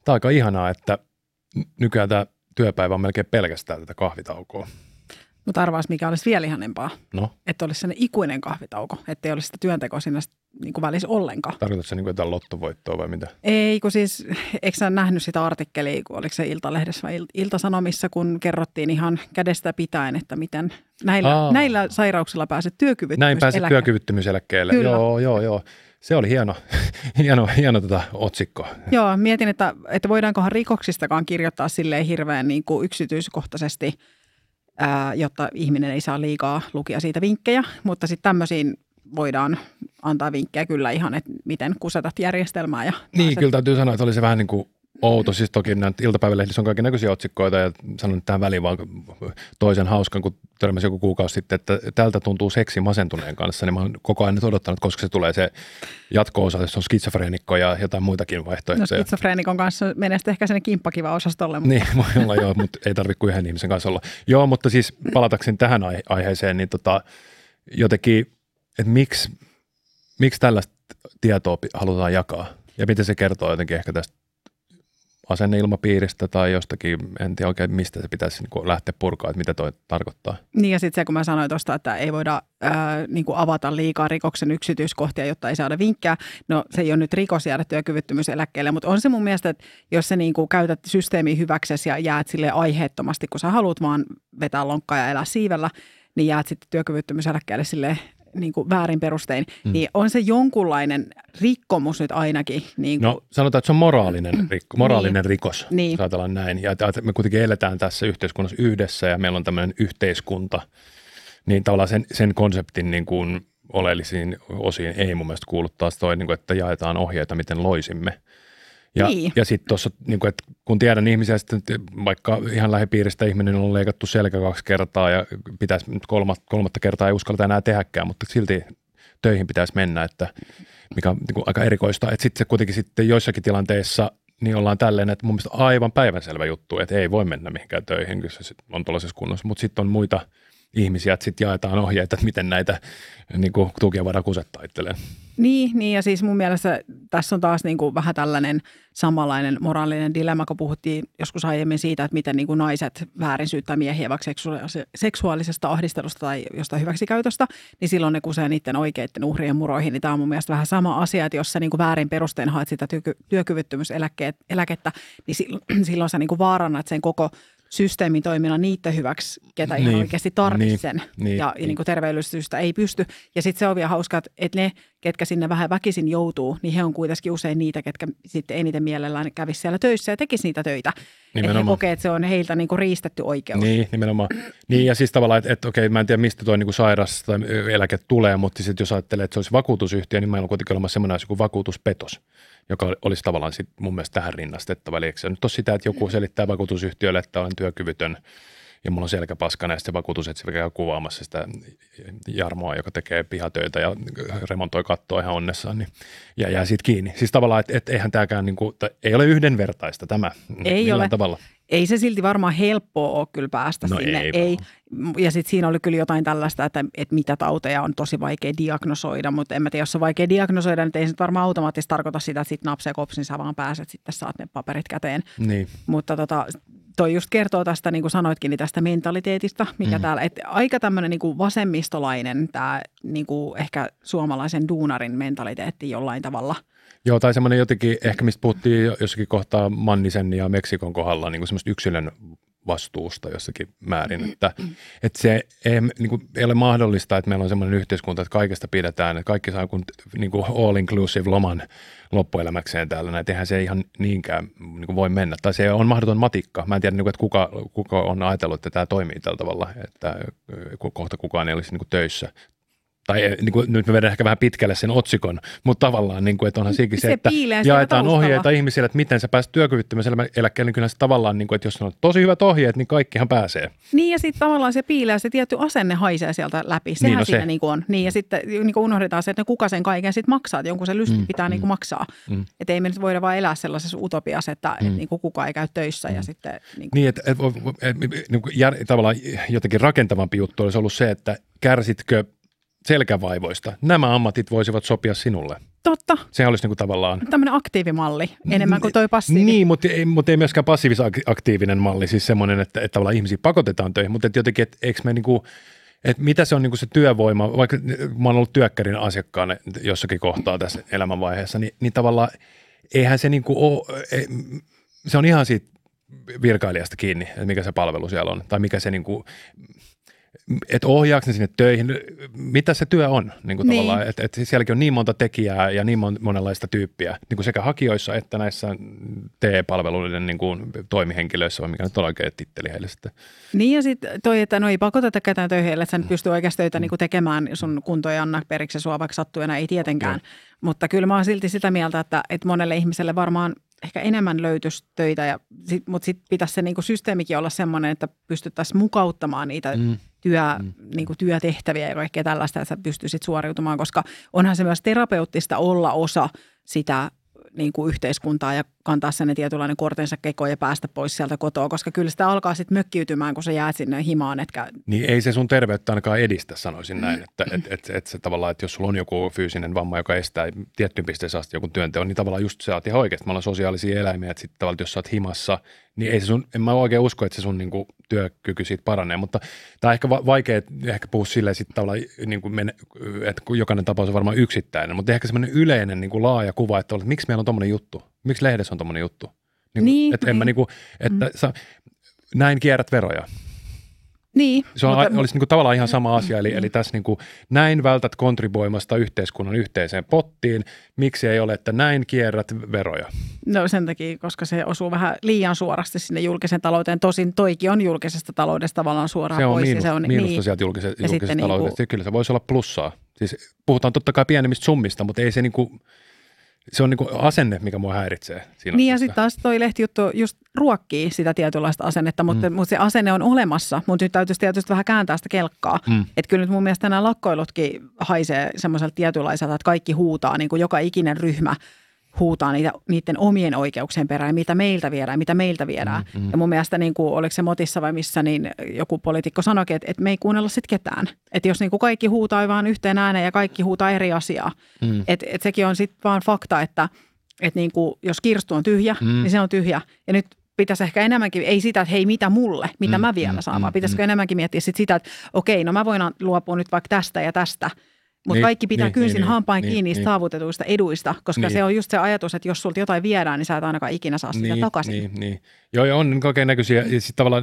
Tämä on aika ihanaa, että nykyään tämä työpäivä on melkein pelkästään tätä kahvitaukoa. Mutta arvaas, mikä olisi vielä ihanempaa. No? Että olisi sellainen ikuinen kahvitauko, ettei olisi sitä työntekoa siinä niin kuin välissä ollenkaan. Tarkoitatko se niin kuin jotain lottovoittoa vai mitä? Ei, kun siis, eikö sä nähnyt sitä artikkelia, kun oliko se Iltalehdessä vai Iltasanomissa, kun kerrottiin ihan kädestä pitäen, että miten näillä sairauksilla pääset työkyvyttömyyseläkkeelle. Näin pääset työkyvyttömyyseläkkeelle. Kyllä. Joo. Se oli hieno otsikko. Joo, mietin, että voidaankohan rikoksistakaan kirjoittaa silleen hirveän niin kuin yksityiskohtaisesti, jotta ihminen ei saa liikaa lukia siitä vinkkejä, mutta sitten tämmöisiin voidaan antaa vinkkejä kyllä ihan, että miten kusetat järjestelmää. Ja niin, kyllä täytyy sanoa, että oli se vähän niin kuin outo. Siis toki näitä iltapäivälehdissä on kaikennäköisiä otsikoita ja sanon tähän väliin vaan toisen hauskan, kun törmäsin joku kuukausi sitten, että tältä tuntuu seksi masentuneen kanssa, niin mä oon koko ajan nyt odottanut, koska se tulee se jatko-osa, jos on skitsofreenikko ja jotain muitakin vaihtoehtoja. No skitsofreenikon kanssa menee sitten ehkä sinne kimppakiva-osastolle. Mutta... Niin, voi olla joo, mutta ei tarvitse kuin yhden ihmisen kanssa olla. Joo, mutta siis palatakseni tähän aiheeseen, niin jotenkin, että miksi tällaista tietoa halutaan jakaa ja miten se kertoo jotenkin ehkä tästä asenneilmapiiristä tai jostakin, en tiedä oikein mistä se pitäisi niin lähteä purkaa, että mitä toi tarkoittaa. Niin ja sitten se, kun mä sanoin tuosta, että ei voida niin kuin avata liikaa rikoksen yksityiskohtia, jotta ei saada vinkkejä. No se ei ole nyt rikos jäädä työkyvyttömyyseläkkeelle, mutta on se mun mielestä, että jos sä niin kuin käytät systeemiä hyväksesi ja jäät sille aiheettomasti, kun sä haluat vaan vetää lonkkaa ja elää siivellä, niin jäät sitten työkyvyttömyyseläkkeelle silleen niin kuin väärin perustein, niin on se jonkunlainen rikkomus nyt ainakin. Niin kuin. No sanotaan, että se on moraalinen rikos, niin. Jos ajatellaan näin. Ja me kuitenkin eletään tässä yhteiskunnassa yhdessä ja meillä on tämmöinen yhteiskunta, niin tavallaan sen konseptin niin kuin oleellisiin osiin ei mun mielestä kuulu taas toi, niin kuin, että jaetaan ohjeita, miten loisimme. Ja sitten tuossa, niin että kun tiedän ihmisiä, sitten vaikka ihan lähipiiristä ihminen on leikattu selkä 2 kertaa ja pitäisi nyt kolmatta kertaa ei uskalleta enää tehdäkään, mutta silti töihin pitäisi mennä, että mikä on niin aika erikoista. Että sitten se kuitenkin sitten joissakin tilanteissa niin ollaan tälleen, että mun mielestä aivan päivänselvä juttu, että ei voi mennä mihinkään töihin, kun se on tuollaisessa kunnossa, mutta sitten on muita ihmisiä, että sitten jaetaan ohjeita, että miten näitä niin kuin tukia voidaan kusettaa itselleen. Niin ja siis mun mielestä tässä on taas niin kuin vähän tällainen samanlainen moraalinen dilemma, kun puhuttiin joskus aiemmin siitä, että miten niin kuin naiset väärin syyttää miehiä vaikka seksuaalisesta ahdistelusta tai jostain hyväksikäytöstä, niin silloin ne kusee niiden oikeiden uhrien muroihin. Niin tämä on mun mielestä vähän sama asia, että jos sä niin kuin väärin perustein haet sitä työkyvyttömyyseläkettä, niin silloin sä niin kuin vaarannat sen koko systeemin toiminnan niiden hyväksi, ketä ihan oikeasti tarvitsee sen ja niin kuin terveellisyystä ei pysty. Ja sitten se on vielä hauskaa, että ne, ketkä sinne vähän väkisin joutuu, niin he on kuitenkin usein niitä, ketkä sitten eniten mielellään kävisi siellä töissä ja tekisi niitä töitä. Että he kokee, että se on heiltä niin kuin riistetty oikeus. Niin, nimenomaan. Niin ja siis tavallaan, että okei, mä en tiedä mistä toi niin kuin sairas tai eläke tulee, mutta sitten jos ajattelee, että se olisi vakuutusyhtiö, niin meillä on kuitenkin olemassa semmoinen asia kuin vakuutuspetos, joka olisi tavallaan sit mun mielestä tähän rinnastettava. Eli se nyt on sitä, että joku selittää vakuutusyhtiölle, että olen työkyvytön ja mulla on selkäpaskana ja sitten se vakuutusetsivä käy kuvaamassa sitä Jarmoa, joka tekee pihatöitä ja remontoi kattoa ihan onnessaan niin, ja jää siitä kiinni. Siis tavallaan, että eihän tämäkään niin kuin, ei ole yhdenvertaista tämä. Ei ole. Tavalla. Ei se silti varmaan helppoa ole kyllä päästä sinne. Ei. Ja sitten siinä oli kyllä jotain tällaista, että mitä tauteja on tosi vaikea diagnosoida, mutta en mä tiedä, jos on vaikea diagnosoida, niin ei se varmaan automaattisesti tarkoita sitä, että sitten napsee kopsin, sä vaan pääset, sitten saat ne paperit käteen. Niin. Mutta toi just kertoo tästä, niin kuin sanoitkin, niin tästä mentaliteetista, mikä täällä, että aika tämmöinen niin kuin vasemmistolainen tämä niin kuin ehkä suomalaisen duunarin mentaliteetti jollain tavalla. Joo, tai semmoinen jotenkin, ehkä mistä puhuttiin jossakin kohtaa Mannisen ja Meksikon kohdalla, niin kuin semmoista yksilön vastuusta jossakin määrin, että se niin kuin, ei ole mahdollista, että meillä on semmoinen yhteiskunta, että kaikesta pidetään, että kaikki saa niin kuin all-inclusive loman loppuelämäkseen täällä, että eihän se ihan niinkään niin kuin voi mennä, tai se on mahdoton matikka. Mä en tiedä, että kuka on ajatellut, että tämä toimii tällä tavalla, että kohta kukaan ei olisi niin kuin töissä. Tai niin kuin, nyt me vedän ehkä vähän pitkälle sen otsikon, mutta tavallaan, niin kuin, että onhan siinkin se, että jaetaan ohjeita ihmisille, että miten sä pääset työkyvyttömyyseläkkeelle, niin kyllä se tavallaan, niin kuin, että jos on tosi hyvät ohjeet, niin kaikkihan pääsee. Niin ja sitten tavallaan se piilee, se tietty asenne haisee sieltä läpi, sehän niin, siinä niin kuin on. Niin ja sitten niin kuin unohdetaan se, että kuka sen kaiken sitten maksaa, että jonkun se lysti pitää niin kuin maksaa. Että ei me nyt voida vaan elää sellaisessa utopiassa, että niin kuin kukaan ei käy töissä ja sitten. Niin, että tavallaan jotenkin rakentavampi juttu olisi ollut se, että kärsitkö selkävaivoista. Nämä ammatit voisivat sopia sinulle. Totta. Se olisi niin kuin tavallaan... Tämmöinen aktiivimalli enemmän kuin toi passiivi. Niin, mutta ei myöskään passiivis-aktiivinen malli, siis semmoinen, että tavallaan ihmisiä pakotetaan töihin, mutta jotenkin, että eikö me niin kuin, että mitä se on niin kuin se työvoima, vaikka mä oon ollut työkkärin asiakkaana jossakin kohtaa tässä elämänvaiheessa, niin tavallaan eihän se niin kuin ole, se on ihan siitä virkailijasta kiinni, että mikä se palvelu siellä on, tai mikä se niin kuin, että ohjaako ne sinne töihin, mitä se työ on niin kuin tavallaan, että sielläkin on niin monta tekijää ja niin monenlaista tyyppiä, niin kuin sekä hakijoissa että näissä TE-palveluiden niin kuin toimihenkilöissä, mikä nyt on oikein titteli heille sitten. Niin ja sitten toi, että no ei pakoteta ketään töihin, että sä nyt pystyy oikeasti töitä niin kuin tekemään, sun kunto ei anna periksi sua vaikka sattuena, ei tietenkään. Mutta kyllä mä oon silti sitä mieltä, että monelle ihmiselle varmaan ehkä enemmän löytyisi töitä, mutta sitten pitäisi se niinku systeemikin olla semmoinen, että pystyttäisiin mukauttamaan niitä niinku työtehtäviä ja kaikkea tällaista, että sä pystyisit suoriutumaan, koska onhan se myös terapeuttista olla osa sitä niinku yhteiskuntaa ja kantaa sen tietynlainen kortensa kekoon ja päästä pois sieltä kotoa, koska kyllä sitä alkaa sitten mökkiytymään, kun sä jäät sinne himaan. Niin ei se sun terveyttä ainakaan edistä, sanoisin näin, että se tavallaan, että jos sulla on joku fyysinen vamma, joka estää tiettyyn pisteeseen asti joku työnteon, niin tavallaan just sä oot ihan oikeasti, me ollaan sosiaalisia eläimiä, että sitten tavallaan, jos sä oot himassa, niin ei se sun, en mä oikein usko, että se sun niinku työkyky siitä paranee, mutta tämä on ehkä vaikea ehkä puhua silleen sitten tavallaan, niinku että jokainen tapaus on varmaan yksittäinen, mutta ehkä semmoinen yleinen niinku laaja kuva, että miksi meillä on tommoinen juttu, miksi lehdessä on tommoinen juttu, että en mä niinku, että näin kierrät veroja. Niin. Se olisi niinku tavallaan ihan sama asia, eli tässä niinku, näin vältät kontribuoimasta yhteiskunnan yhteiseen pottiin, miksi ei ole, että näin kierrät veroja? No sen takia, koska se osuu vähän liian suorasti sinne julkisen talouteen. Tosin toikin on julkisesta taloudesta tavallaan suoraan se on pois. Se on miinusta sieltä julkisesta taloudesta. Kyllä se voisi olla plussaa. Siis puhutaan totta kai pienemmistä summista, mutta ei se niinku... Se on niinku asenne, mikä mua häiritsee siinä. Niin ja sitten taas toi lehtijuttu just ruokkii sitä tietynlaista asennetta, mutta se asenne on olemassa, mutta nyt täytyisi tietysti vähän kääntää sitä kelkkaa. Että kyllä nyt mun mielestä nämä lakkoilutkin haisee semmoiselta tietynlaiselta, että kaikki huutaa, niin kuin joka ikinen ryhmä huutaa niiden omien oikeuksien perään, mitä meiltä viedään. Ja mun mielestä, niin kuin, oliko se Motissa vai missä, niin joku poliitikko sanoikin, että me ei kuunnella sitten ketään. Että jos niin kuin kaikki huutaa vaan yhteen ääneen ja kaikki huutaa eri asiaa, että sekin on sitten vaan fakta, että niin kuin, jos kirstu on tyhjä, niin se on tyhjä. Ja nyt pitäisi ehkä enemmänkin, ei sitä, että hei mitä mulle, mitä mä vielä saan, vaan pitäisikö enemmänkin miettiä sitä, että okei, no mä voin luopua nyt vaikka tästä ja tästä. Mutta kaikki pitää kynsin hampain kiinni niistä saavutetuista eduista, koska se on just se ajatus, että jos sulta jotain viedään, niin sä et ainakaan ikinä saa sitä takaisin. Niin. Joo, ja on kaikkein näköisiä. Ja sitten tavallaan,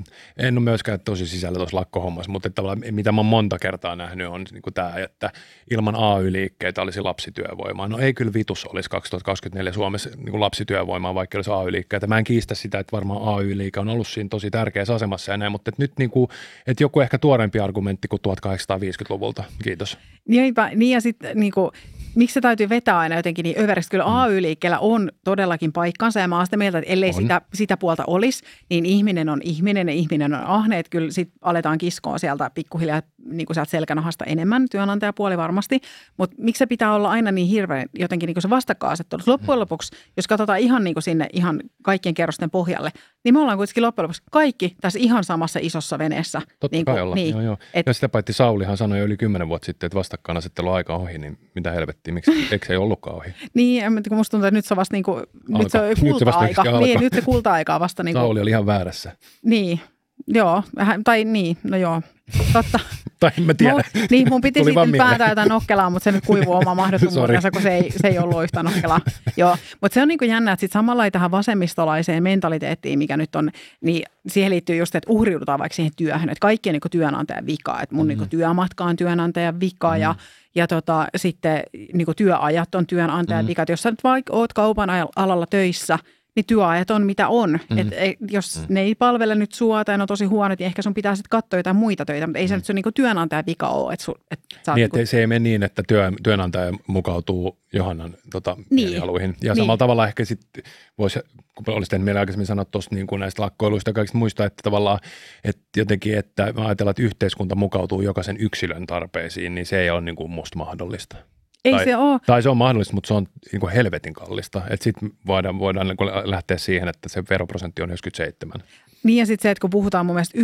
en ole myöskään tosi sisällä tuossa lakkohommassa, mutta tavallaan mitä mä oon monta kertaa nähnyt on niin tämä, että ilman AY-liikkeitä olisi lapsityövoimaa. No ei kyllä vitus olisi 2024 Suomessa niin lapsityövoimaa, vaikka olisi AY-liikkeitä. Mä en kiistä sitä, että varmaan AY-liike on ollut siinä tosi tärkeässä asemassa ja näin, mutta nyt niin kuin, että joku ehkä tuorempi argumentti kuin 1850-luvulta. Kiitos. Niin ja sitten niinku, miksi se täytyy vetää aina jotenkin niin överiksi? Kyllä AY-liikkeellä on todellakin paikkansa ja mä oon sitä mieltä, että ellei sitä puolta olisi, niin ihminen on ihminen ja ihminen on ahne. Että kyllä sitten aletaan kiskoa sieltä pikkuhiljaa niin kuin sieltä selkänahasta enemmän, työnantajapuoli varmasti. Mutta miksi se pitää olla aina niin hirveän jotenkin niin kuin se vastakkainasettelu? Loppujen lopuksi, jos katsotaan ihan niin kuin sinne ihan kaikkien kerrosten pohjalle, niin me ollaan kuitenkin loppujen lopuksi kaikki tässä ihan samassa isossa veneessä. Totta niin kai ollaan, niin, joo. Ja sitä paitsi Saulihan sanoi jo yli 10 vuotta sitten, että vastakkainasettelu aika ohi, niin mitä helvettiä, miksi eikö se ei ollutkaan ohi? Niin, kun musta tuntuu, että nyt se on vasta niin kuin, nyt se on kulta-aika. Niin, nyt se kulta-aika on vasta niin kuin. Sauli oli ihan väärässä. Niin, joo, tai niin, no joo, totta. Tai en mä tiedä. Mun piti sitten päätää jotain nokkelaa, mutta se nyt kuivuu oma mahdottomuutensa, kun se ei ollut yhtä nokkelaa. Joo, mutta se on niin kuin jännä, että sitten samalla tähän vasemmistolaiseen mentaliteettiin, mikä nyt on, niin siihen liittyy just, että uhriudutaan vaikka siihen työhön, että kaikki on niin kuin työnantajan vika, että mun niin kuin työmatka on työnantajan vika ja sitten niin kuin työajat on työnantajan vika, että jos sä nyt vaikka oot kaupan alalla töissä, niin työajat on mitä on. Jos ne ei palvele nyt sua tai ne on tosi huonot, niin ehkä sun pitää sitten katsoa jotain muita töitä, mutta ei se nyt sun niinku työnantajan vika ole. Niin, että se ei mene niin, että työnantaja mukautuu Johannan mielihaluihin. Ja samalla tavalla ehkä sitten voisi, kun olisi tehnyt meillä aikaisemmin sanoa tuosta niin kuin näistä lakkoiluista ja kaikista muista, että tavallaan, että jotenkin, että ajatellaan, että yhteiskunta mukautuu jokaisen yksilön tarpeisiin, niin se ei ole niin kuin musta mahdollista. Ei se ole. Tai se on mahdollista, mutta se on niin kuin helvetin kallista. Että sitten voidaan niin kuin lähteä siihen, että se veroprosentti on 97. Niin ja sitten se, että kun puhutaan mun mielestä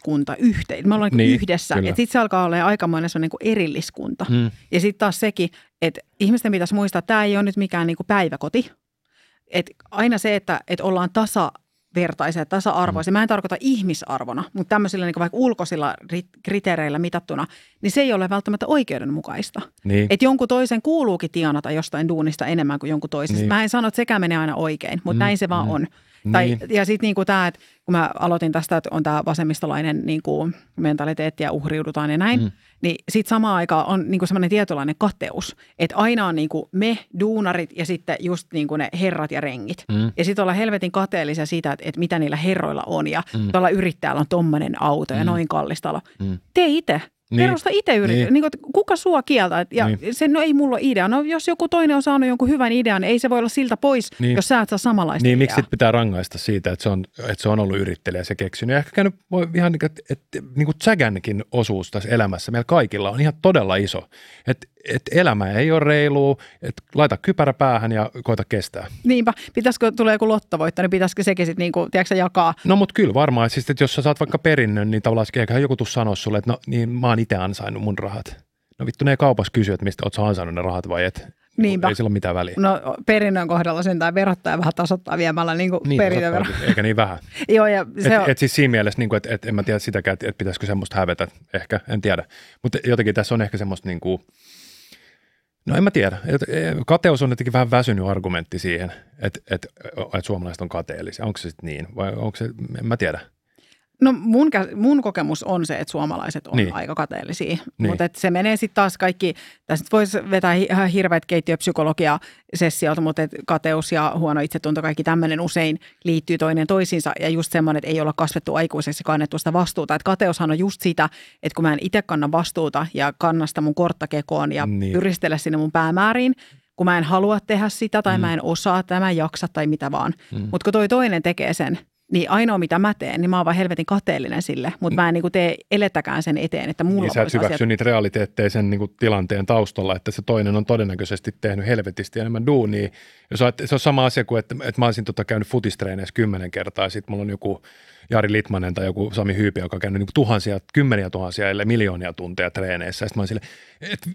me ollaan niin yhdessä, että sitten se alkaa olla aikamoinen se on niin kuin erilliskunta. Ja sitten taas sekin, että ihmisten pitäisi muistaa, että tämä ei ole nyt mikään niin kuin päiväkoti. Että aina se, että ollaan tasavertaisia, tasa-arvoisia. Mä en tarkoita ihmisarvona, mutta tämmöisillä niin kuin vaikka ulkoisilla kriteereillä mitattuna, niin se ei ole välttämättä oikeudenmukaista. Niin. Että jonkun toisen kuuluukin tienata jostain duunista enemmän kuin jonkun toisesta. Niin. Mä en sano, että sekään menee aina oikein, mutta näin se vaan on. Niin. Ja sitten niinku tämä, että kun mä aloitin tästä, että on tämä vasemmistolainen niinku mentaliteetti ja uhriudutaan ja näin, niin sitten samaan aikaan on niinku semmoinen tietynlainen kateus, että aina on niinku me, duunarit ja sitten just niinku ne herrat ja rengit. Ja sitten ollaan helvetin kateellisia siitä, että mitä niillä herroilla on ja tuolla yrittäjällä on tommonen auto ja noin kallis talo. Tee itse. Perusta itse yritys. Niin, kuka sua kieltää? Ja se ei mulla ole idea. No jos joku toinen on saanut jonkun hyvän idean, niin ei se voi olla siltä pois, jos sä et saa samanlaista ideaa. Miksi sit pitää rangaista siitä, että se on ollut yrittelijä se keksinyt. Ja ehkä käynyt ihan niin kuin Zagänkin osuus tässä elämässä meillä kaikilla on ihan todella iso. Että elämä ei ole reilua, että laita kypärä päähän ja koita kestää. Niinpä. Pitäisikö tulee joku lottovoitto, niin pitäisikö sekin sitten niinku, tiedätkö, jakaa? No mutta kyllä varmaan. Siis, että jos sä saat vaikka perinnön, niin tavallaan eiköhän joku tuu sanoa sulle, että no niin mä oon itse ansainnut mun rahat. No vittu ne ei kaupassa kysy, että mistä oot sä ansainnut ne rahat vai et. Niinpä. Ei sillä ole mitään väliä. No perinnön kohdalla sen tai verottaja vähän tasoittaa viemällä niin perintövero. Eikä niin vähän. Joo, ja se et siis siinä mielessä, niin että en mä tiedä sitäkään, että pitäisikö semmoista hävetä. Ehkä, en tiedä. Mutta jotenkin tässä on ehkä semmoista niin kuin, no en mä tiedä. Kateus on jotenkin vähän väsynyt argumentti siihen, että suomalaiset on kateellisia. Onko se sitten niin vai onko se, en mä tiedä. No mun kokemus on se, että suomalaiset on aika kateellisia, mutta se menee sitten taas kaikki, tässä voisi vetää ihan hirveät keittiöpsykologia-sessiolta, mutta kateus ja huono itsetunto, kaikki tämmöinen usein liittyy toinen toisiinsa ja just semmoinen, että ei olla kasvettu aikuiseksi kannettu sitä vastuuta. Että kateushan on just sitä, että kun mä en itse kanna vastuuta ja kanna sitä mun korttakekoon ja pyristele sinne mun päämääriin, kun mä en halua tehdä sitä tai mä en osaa tai mä en jaksa tai mitä vaan, mutta kun toi toinen tekee sen, niin ainoa mitä mä teen, niin mä oon vaan helvetin kateellinen sille, mutta mä en niinku tee elettäkään sen eteen, että mulla sä et hyväksy niitä realiteetteja sen niinku tilanteen taustalla, että se toinen on todennäköisesti tehnyt helvetisti enemmän duunia. Se on sama asia kuin, että mä olisin käynyt futistreeneissä 10 kertaa ja sitten mulla on joku Jari Litmanen tai joku Sami Hyypi, joka on käynyt niinku tuhansia, kymmeniä tuhansia, ellei miljoonia tunteja treeneissä. Ja sitten mä oon silleen, että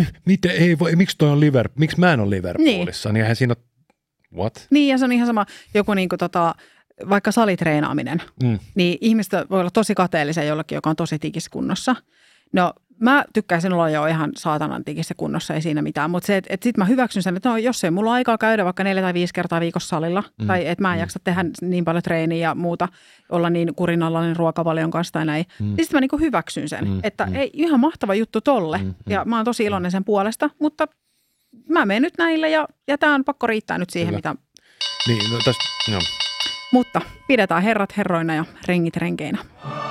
miksi toi on miksi mä en ole Liverpoolissa? Niin eihän siinä ole, what? Niin ja se on ihan sama joku niinku vaikka salitreenaaminen, niin ihmiset voi olla tosi kateellisia jollekin, joka on tosi tikissä kunnossa. No mä tykkäisin olla jo ihan saatanan tikissä kunnossa, ei siinä mitään, mutta se, että sitten mä hyväksyn sen, että no, jos ei mulla ole aikaa käydä vaikka 4 tai 5 kertaa viikossa salilla, tai että mä en jaksa tehdä niin paljon treeniä ja muuta, olla niin kurinalainen ruokavalion kanssa tai näin, niin sitten mä niinku hyväksyn sen, että ei, ihan mahtava juttu tolle, ja mä oon tosi iloinen sen puolesta, mutta mä menen nyt näille ja tää on pakko riittää nyt siihen, mitä... Niin, no tästä, no. Mutta pidetään herrat herroina ja rengit renkeinä.